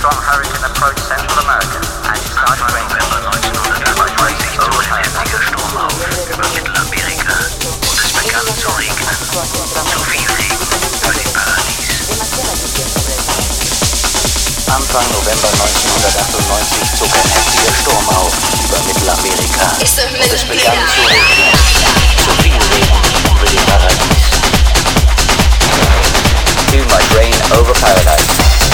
strong hurricane approached Central America and it started raining. Over ein heftiger Sturm auf über Mittelamerika und es begann zu regnen. Zu viel Regen über dem Paradies. Anfang November 1998 zog ein heftiger Sturm auf über Mittelamerika und es begann zu regnen. Zu viel Regen über dem Paradies. Too much rain over paradise.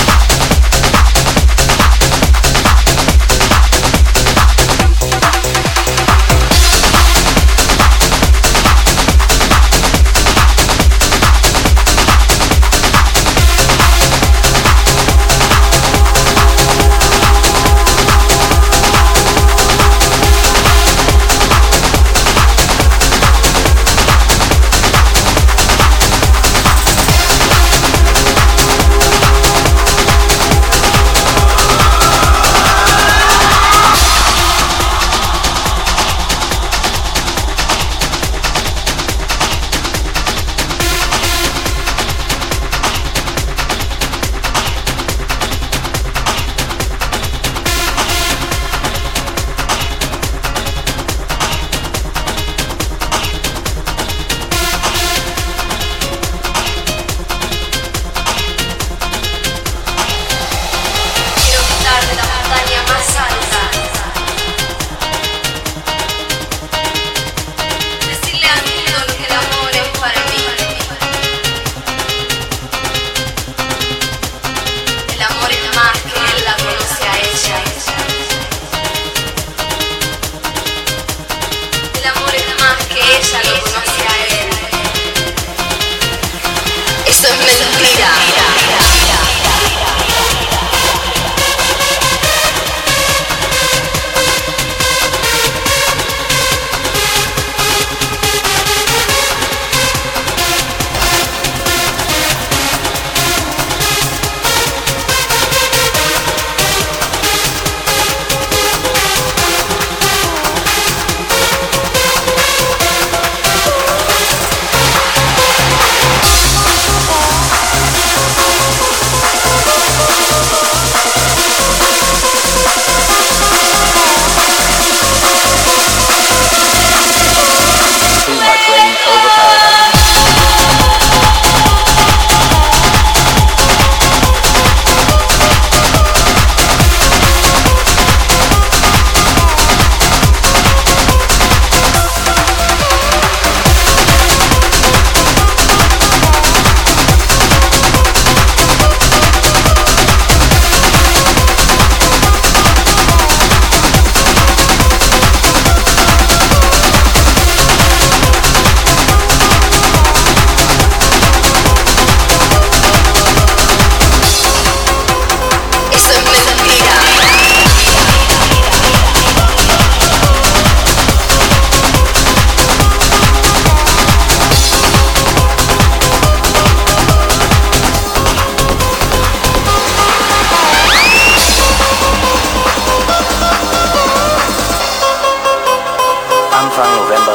Anfang November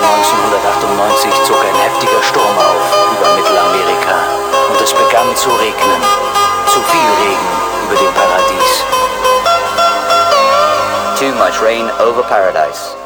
1998 zog ein heftiger Sturm auf über Mittelamerika und es begann zu regnen. Zu viel Regen über dem Paradies. Too much rain over paradise.